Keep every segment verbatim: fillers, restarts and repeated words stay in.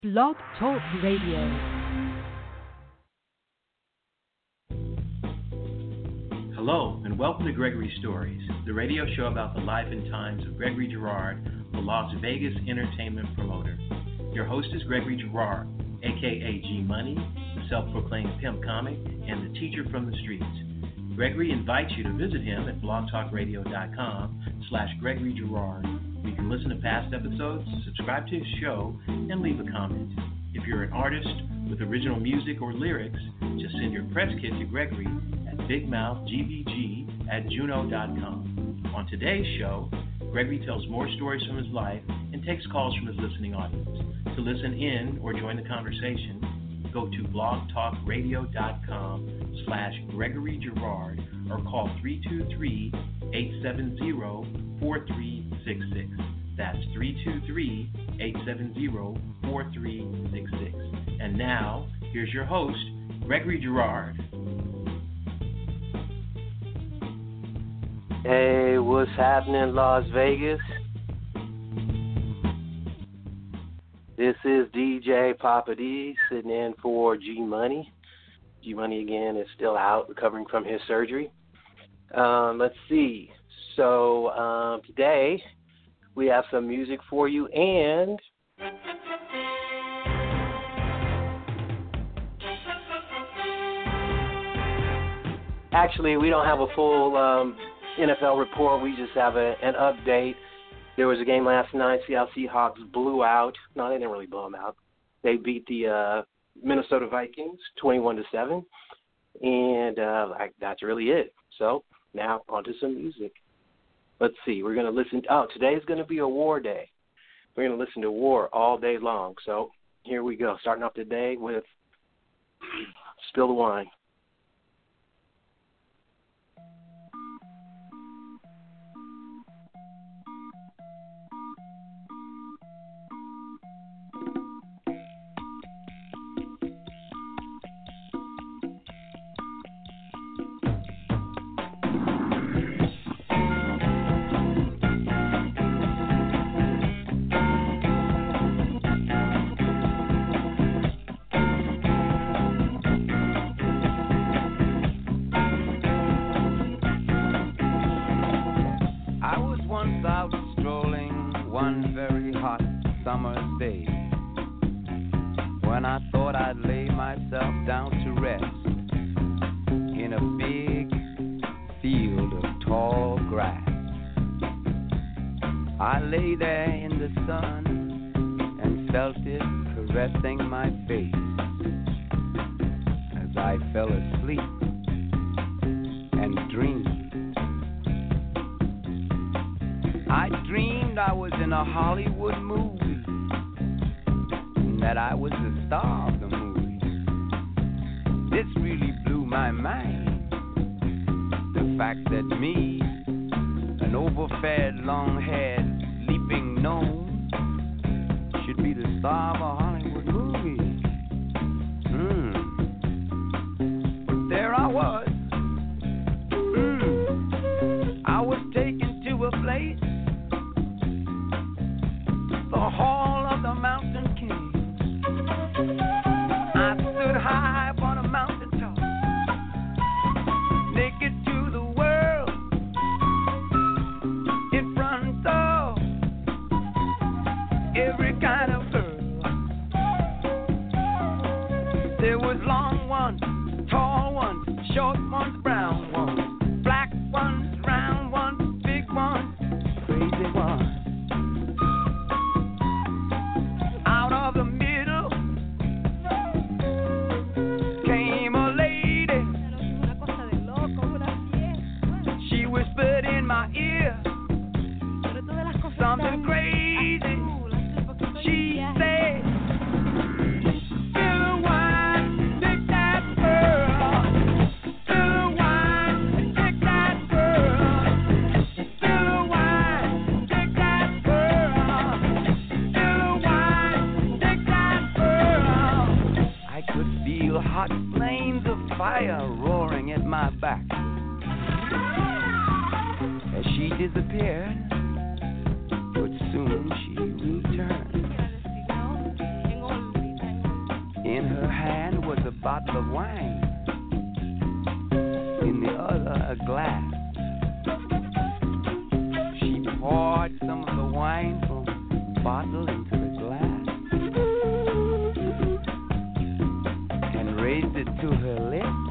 Blog Talk Radio. Hello, and welcome to Gregory Stories, the radio show about the life and times of Gregory Girard, the Las Vegas entertainment promoter. Your host is Gregory Girard, aka G Money, the self-proclaimed pimp comic, and the teacher from the streets. Gregory invites you to visit him at blogtalkradio.com slash Gregory Girard. You can listen to past episodes, subscribe to his show, and leave a comment. If you're an artist with original music or lyrics, just send your press kit to Gregory at bigmouthgbg at juno dot com. On today's show, Gregory tells more stories from his life and takes calls from his listening audience. To listen in or join the conversation, go to blogtalkradio.com slash Gregory Girard or call three two three, eight seven zero, four three six six. That's three two three, eight seven zero, four three six six. And now, here's your host, Gregory Girard. Hey, what's happening, Las Vegas? This is D J Papa D sitting in for G Money. G Money again is still out recovering from his surgery. Um, let's see. So um, today we have some music for you, and actually we don't have a full um, N F L report. We just have a, an update. There was a game last night. Seattle Seahawks blew out. No, they didn't really blow them out. They beat the uh, Minnesota Vikings twenty-one to seven, and uh, like, that's really it. So now onto some music. Let's see. We're going to listen. Oh, today's going to be a war day. We're going to listen to war all day long. So here we go. Starting off the day with Spill the Wine. Summer's day, when I thought I'd lay myself down to rest in a big field of tall grass. I lay there in the sun and felt it caressing my face as I fell asleep and dreamed. I dreamed I was in a Hollywood movie, that I was the star of the movie. This really blew my mind. The fact that me, an overfed, long-haired, leaping gnome, should be the star of a Hollywood movie. Hmm. But there I was. Hmm. I was taken to a place, the Hall of the Mountain King. I stood high upon a mountain top, naked to the world, in front of every kind of girl. There was long ones, tall ones, short ones, brown ones, black ones, round ones, big ones, crazy ones. Out of the middle came a lady. She whispered in my ear something crazy. She said, "Fill the wine, take that pearl. Fill the wine, take that pearl. Fill the wine, take that pearl. Fill the wine, take that pearl." I could feel hot flames of fire roaring at my back as she disappeared, but soon she returned. In her hand was a bottle of wine, in the other a glass. She poured some of the wine from the bottle into the glass and raised it to her lips.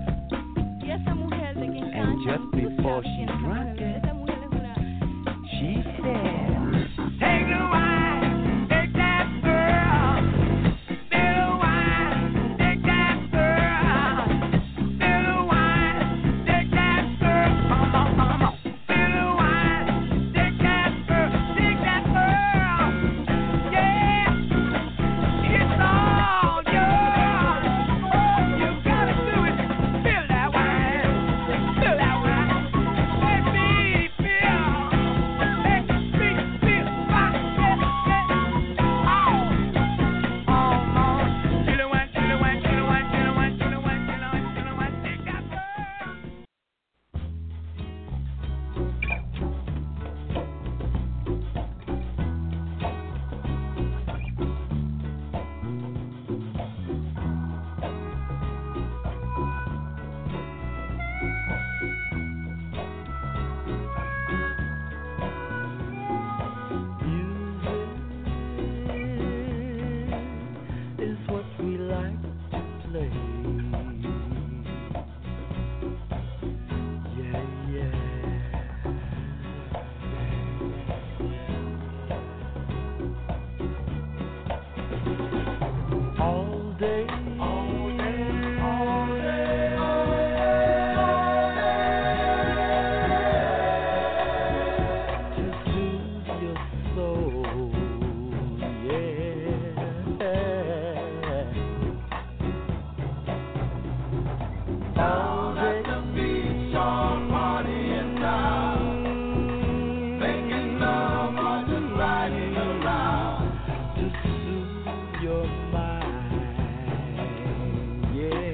And just before she drank it, she said, "Take the wine, take that girl. Bitter wine, take that girl. Bitter wine, take that girl. Come on, come on. Bitter wine, take that girl, take that girl. Yeah, it's all yours. You gotta do it. Feel that wine, feel that wine. Let me feel, let me feel my head. Oh, oh, oh. You the one, you the one, you the one, you the one, you the one, you the one, you the one. Take that girl. Music is what we like to play. Yeah, yeah. All day, all day, all day, to soothe your soul. Yeah. All day. The beach on partying now, making love or just riding around to soothe your mind. Yeah.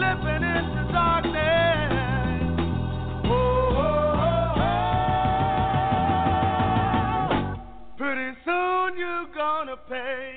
slipping into darkness. Oh, oh, oh, oh. Pretty soon you're gonna pay.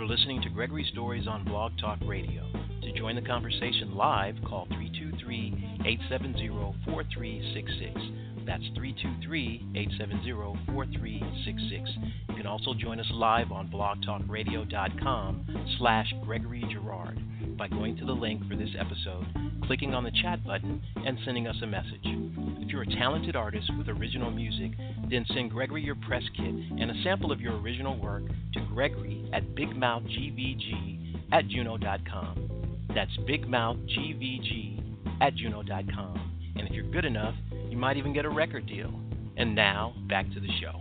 You're listening to Gregory Stories on Blog Talk Radio. To join the conversation live, call three two three, eight seven zero, four three six six. That's three two three, eight seven zero, four three six six. You can also join us live on blogtalkradio.com slash Gregory Girard by going to the link for this episode, clicking on the chat button, and sending us a message. If you're a talented artist with original music, then send Gregory your press kit and a sample of your original work to Gregory at bigmouthgvg at juno dot com. That's bigmouthgvg at juno dot com. And if you're good enough, you might even get a record deal. And now, back to the show.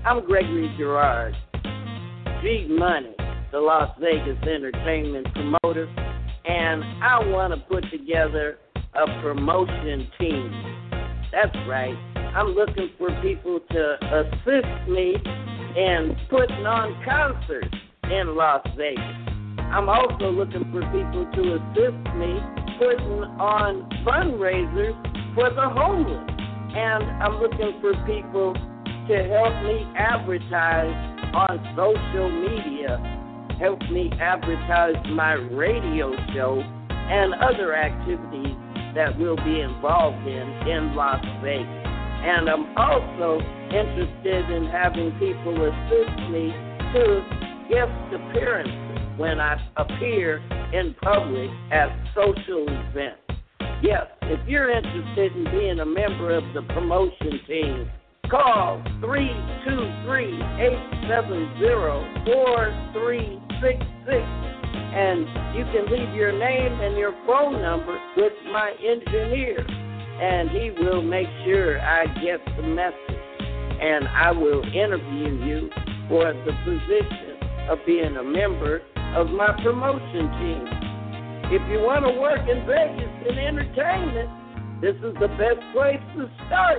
I'm Gregory Girard, G Money, the Las Vegas entertainment promoter, and I want to put together a promotion team. That's right. I'm looking for people to assist me in putting on concerts in Las Vegas. I'm also looking for people to assist me putting on fundraisers for the homeless. And I'm looking for people to help me advertise on social media, help me advertise my radio show and other activities that we'll be involved in in Las Vegas. And I'm also interested in having people assist me to guest appearances when I appear in public at social events. Yes, if you're interested in being a member of the promotion team, call three two three, eight seven zero, four three six six, and you can leave your name and your phone number with my engineer, and he will make sure I get the message, and I will interview you for the position of being a member of my promotion team. If you want to work in Vegas in entertainment, this is the best place to start.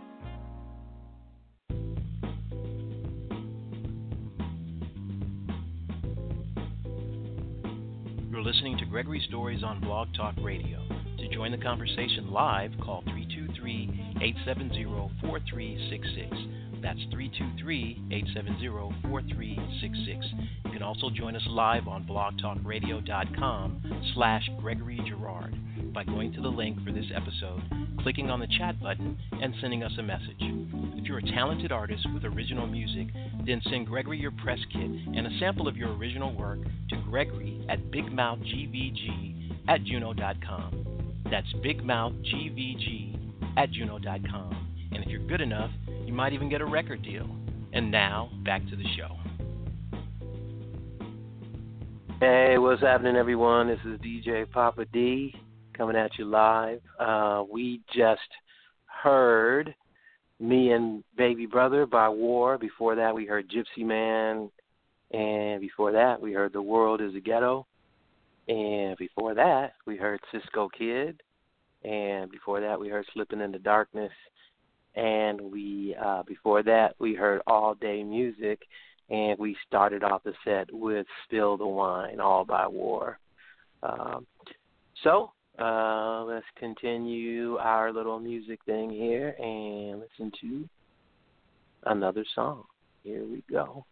You're listening to Gregory Stories on Blog Talk Radio. To join the conversation live, call three two three, eight seven zero, four three six six. That's three two three, eight seven zero, four three six six. You can also join us live on blogtalkradio.com slash Gregory Girard by going to the link for this episode, clicking on the chat button, and sending us a message. If you're a talented artist with original music, then send Gregory your press kit and a sample of your original work to Gregory at bigmouthgvg at juno dot com. That's bigmouthgvg at juno dot com. And if you're good enough, you might even get a record deal. And now, back to the show. Hey, what's happening, everyone? This is D J Papa D coming at you live. Uh, we just heard Me and Baby Brother by War. Before that, we heard Gypsy Man. And before that, we heard The World is a Ghetto. And before that, we heard Cisco Kid. And before that, we heard Slipping in the Darkness. And we, uh, before that, we heard All Day Music, and we started off the set with Spill the Wine, all by War. Um, so, uh, let's continue our little music thing here and listen to another song. Here we go.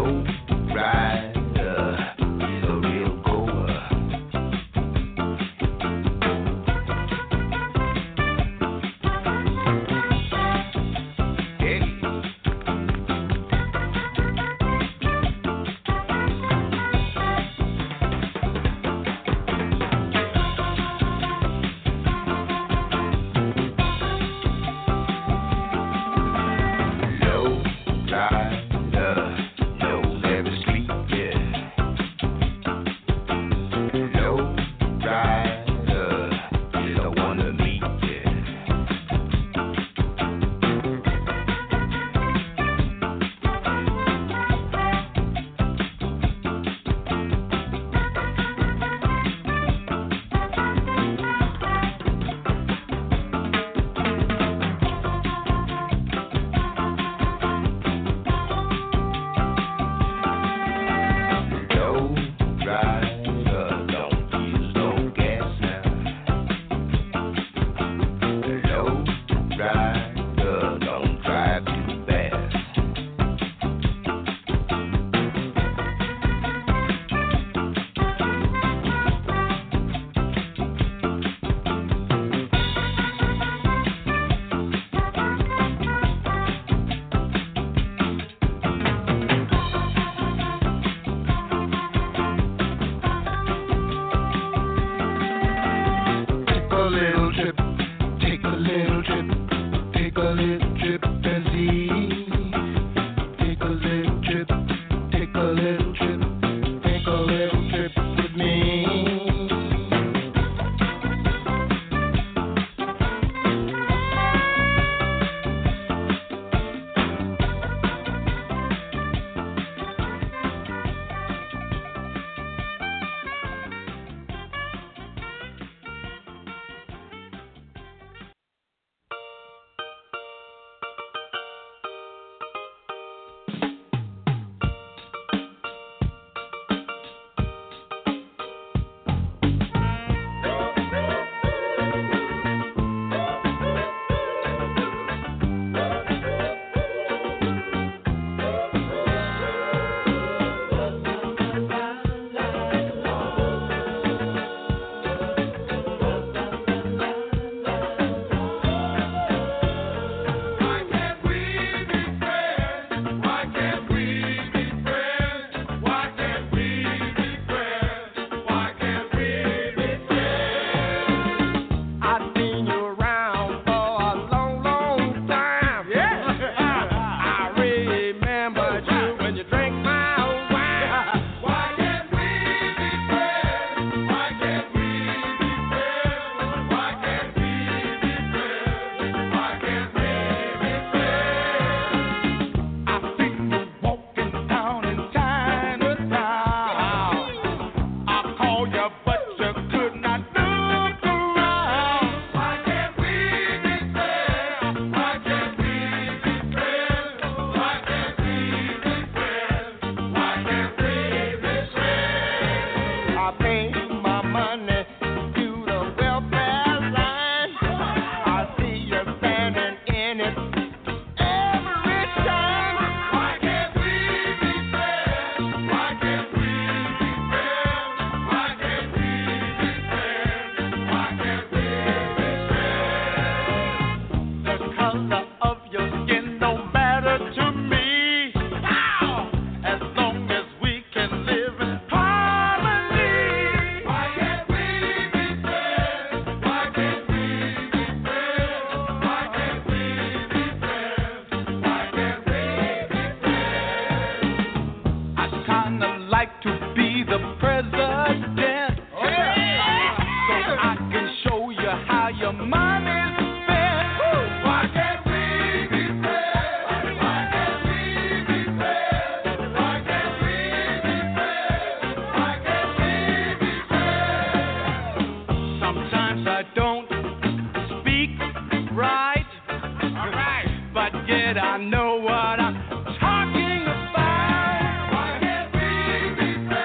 I know what I'm talking about. Why can't we be friends?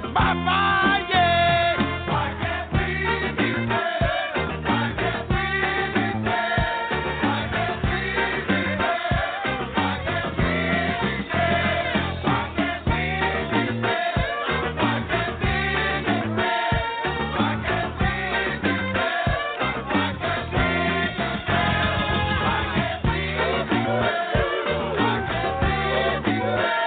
Bye-bye, yeah. Why can't we be better? Why can't we be better? Why can't we be better? Why can't we be better? Why can't we be better? Why can't we be better? Why can't we be better? Why can't we be better? Why can't we be better? Why can't we be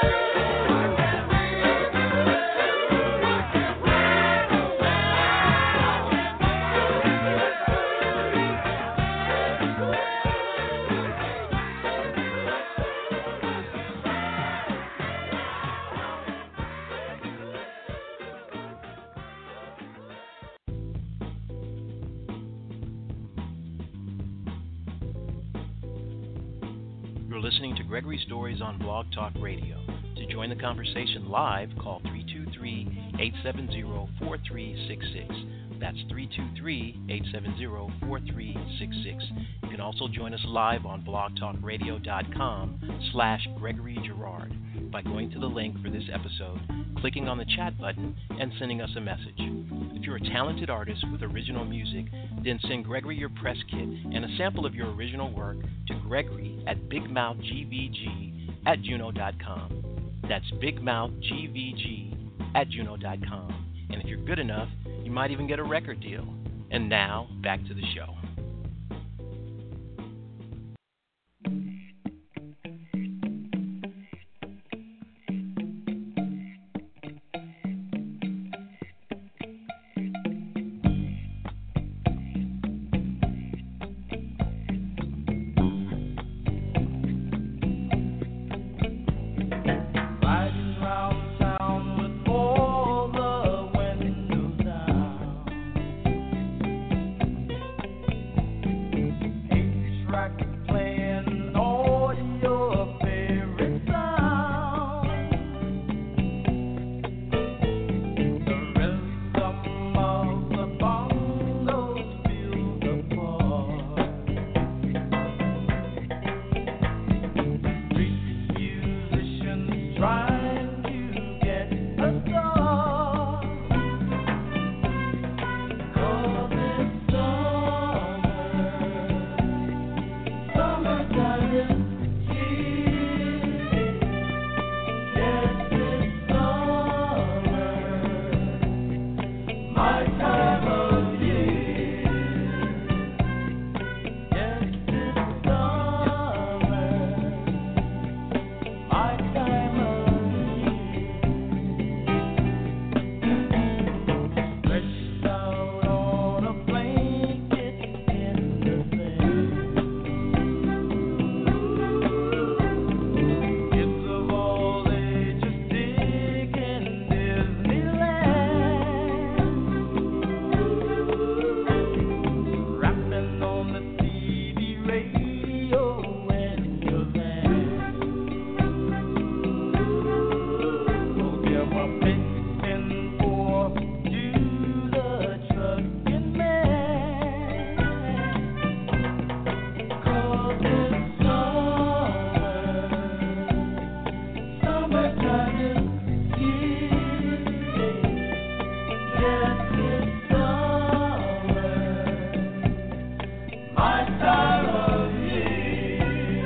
You're listening to Gregory Stories on Blog Talk Radio. To join the conversation live, call three two three, eight seven zero, four three six six. That's three two three, eight seven zero, four three six six. You can also join us live on blogtalkradio.com slash Gregory Girard by going to the link for this episode, clicking on the chat button, and sending us a message. If you're a talented artist with original music, then send Gregory your press kit and a sample of your original work to Gregory at bigmouthgvg at juno dot com. That's bigmouthgvg at juno dot com. And if you're good enough, you might even get a record deal. And now, back to the show. Riding round town with all the windows down. Eight track playing all your favorite sounds. The rhythm of the bongos fill the park. Street musicians trying to get a star. 'Cause it's summer, summertime is here. Yes, it's summer, my time of year. Yes, it's summer, my time of year. Stretched out on a blanket in the sand. Kids of all ages digging Disneyland. Rapping on the T V radio and your van. Oh, give a big spin for to the trucking man. 'Cause it's summer, summertime is here. Yes, it's summer, my time of year.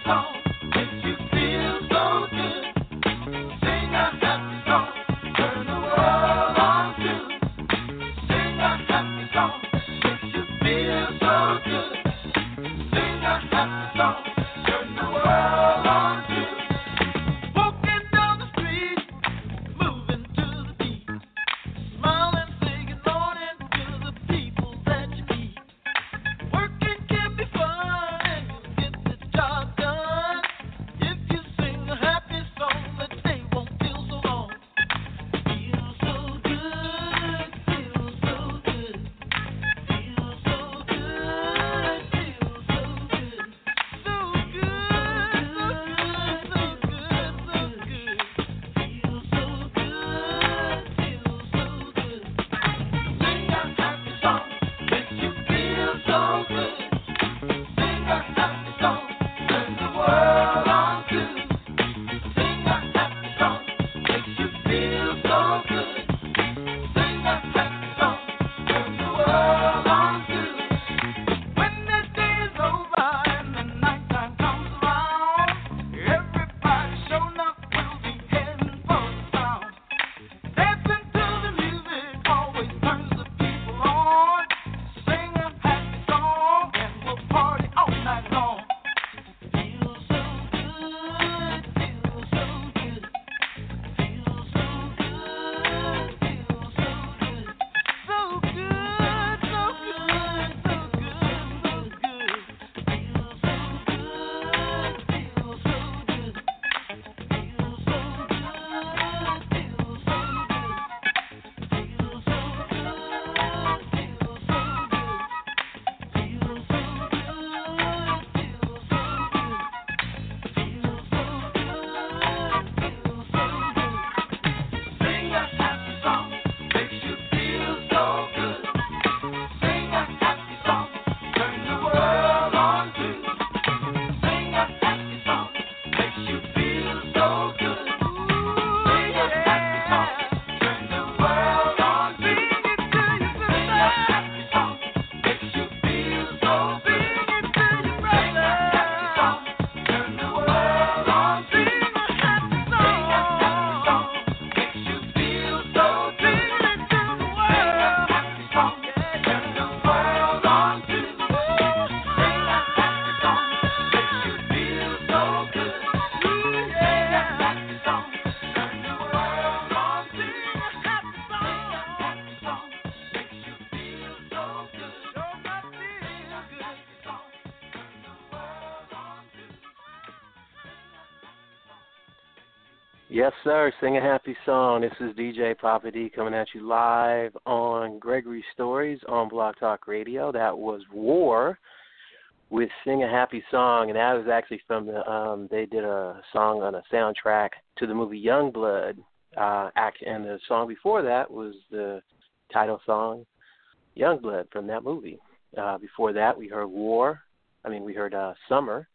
Yes, sir. Sing a happy song. This is D J Papa D coming at you live on Gregory Stories on Blog Talk Radio. That was War with Sing a Happy Song, and that was actually from the, um, they did a song on a soundtrack to the movie Youngblood. Uh, act, and the song before that was the title song, Youngblood, from that movie. Uh, before that, we heard War. I mean, we heard uh, Summer.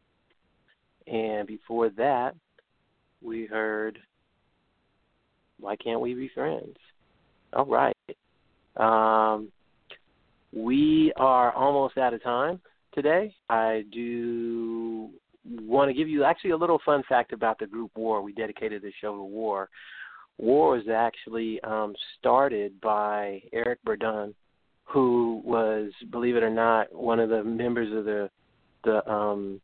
And before that, we heard Why Can't We Be Friends? All right. Um, we are almost out of time today. I do want to give you actually a little fun fact about the group War. We dedicated this show to War. War was actually um, started by Eric Burdon, who was, believe it or not, one of the members of the the um,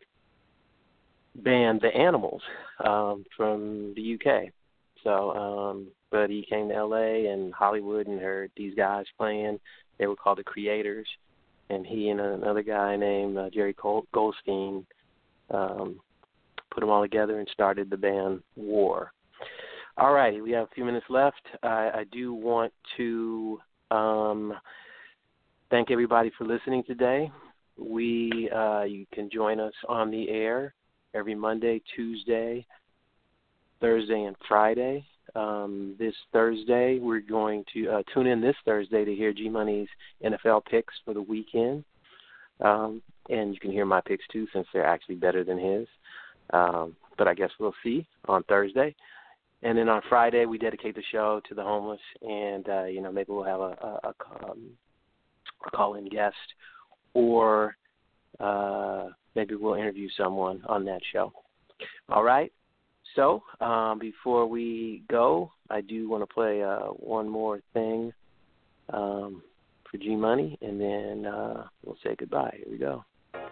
band The Animals um, from the U K. So, um, but he came to L A and Hollywood and heard these guys playing. They were called the Creators, and he and another guy named uh, Jerry Col- Goldstein um, put them all together and started the band War. All righty, we have a few minutes left. I, I do want to um, thank everybody for listening today. We uh, you can join us on the air every Monday, Tuesday, Thursday, and Friday. Um, this Thursday, we're going to uh, tune in this Thursday to hear G-Money's N F L picks for the weekend. Um, and you can hear my picks, too, since they're actually better than his. Um, but I guess we'll see on Thursday. And then on Friday, we dedicate the show to the homeless. And, uh, you know, maybe we'll have a, a, a, um, a call-in guest or uh, maybe we'll interview someone on that show. All right. So um, before we go, I do want to play uh, one more thing um, for G Money, and then uh, we'll say goodbye. Here we go.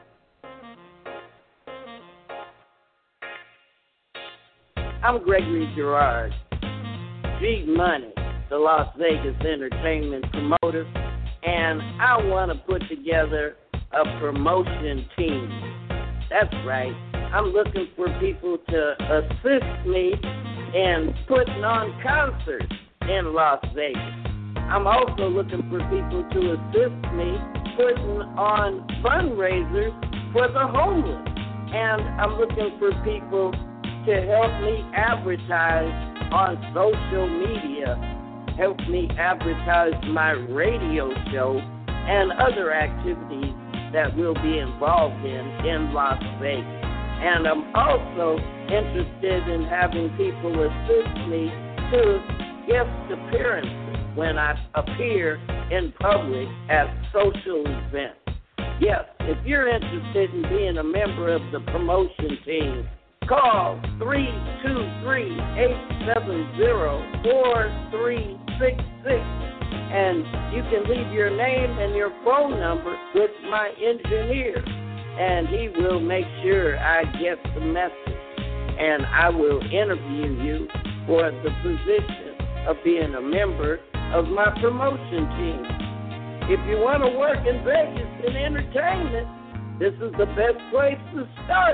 I'm Gregory Girard, G Money, the Las Vegas entertainment promoter, and I want to put together a promotion team. That's right. I'm looking for people to assist me in putting on concerts in Las Vegas. I'm also looking for people to assist me putting on fundraisers for the homeless. And I'm looking for people to help me advertise on social media, help me advertise my radio show and other activities that we'll be involved in in Las Vegas. And I'm also interested in having people assist me to guest appearances when I appear in public at social events. Yes, if you're interested in being a member of the promotion team, call three two three, eight seven zero, four three six six, and you can leave your name and your phone number with my engineer, and he will make sure I get the message, and I will interview you for the position of being a member of my promotion team. If you want to work in Vegas in entertainment, this is the best place to start.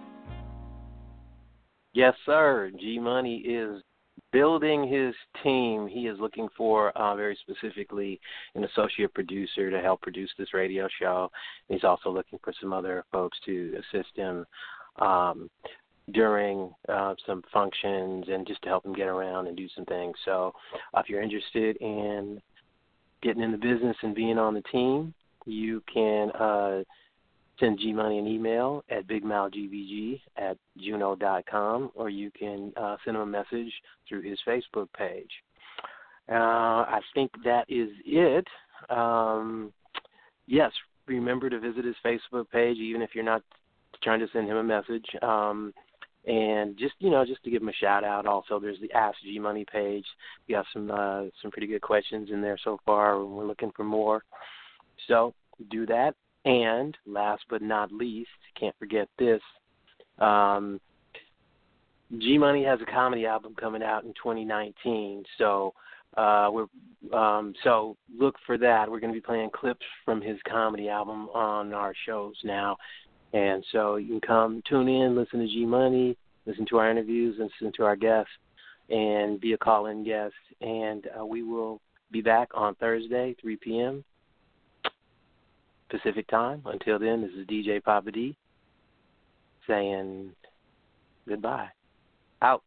Yes, sir. G Money is building his team. He is looking for uh, very specifically an associate producer to help produce this radio show. He's also looking for some other folks to assist him um, during uh, some functions and just to help him get around and do some things. So uh, if you're interested in getting in the business and being on the team, you can uh, send G Money an email at bigmouthgvg at juno dot com, or you can uh, send him a message through his Facebook page. Uh, I think that is it. Um, yes, remember to visit his Facebook page, even if you're not trying to send him a message. Um, and just, you know, just to give him a shout out. Also, there's the Ask G Money page. We got some uh, some pretty good questions in there so far, and we're looking for more. So do that. And last but not least, can't forget this. Um, G Money has a comedy album coming out in twenty nineteen, so uh, we're um, so look for that. We're going to be playing clips from his comedy album on our shows now, and so you can come tune in, listen to G Money, listen to our interviews, listen to our guests, and be a call-in guest. And uh, we will be back on Thursday, three p.m. Pacific time. Until then, this is D J Papa D saying goodbye. Out.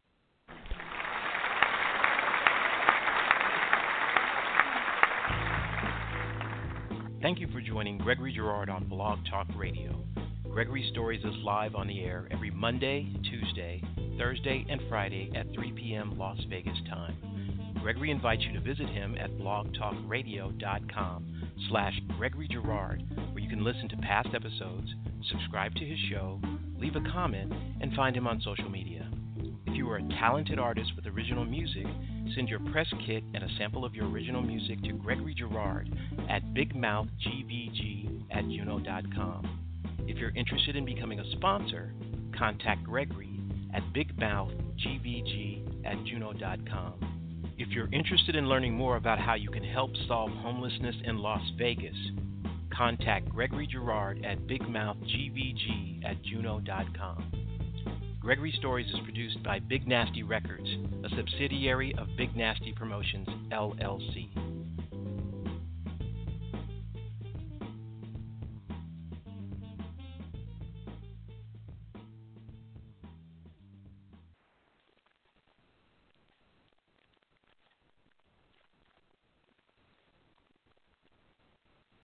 Thank you for joining Gregory Girard on Blog Talk Radio. Gregory Stories is live on the air every Monday, Tuesday, Thursday, and Friday at three p.m. Las Vegas time. Gregory invites you to visit him at blogtalkradio.com slash Gregory Girard, where you can listen to past episodes, subscribe to his show, leave a comment, and find him on social media. If you are a talented artist with original music, send your press kit and a sample of your original music to Gregory Girard at bigmouthgvg at juno dot com. If you're interested in becoming a sponsor, contact Gregory at bigmouthgvg at juno dot com. If you're interested in learning more about how you can help solve homelessness in Las Vegas, contact Gregory Girard at bigmouthgvg at juno dot com. Gregory Stories is produced by Big Nasty Records, a subsidiary of Big Nasty Promotions, L L C.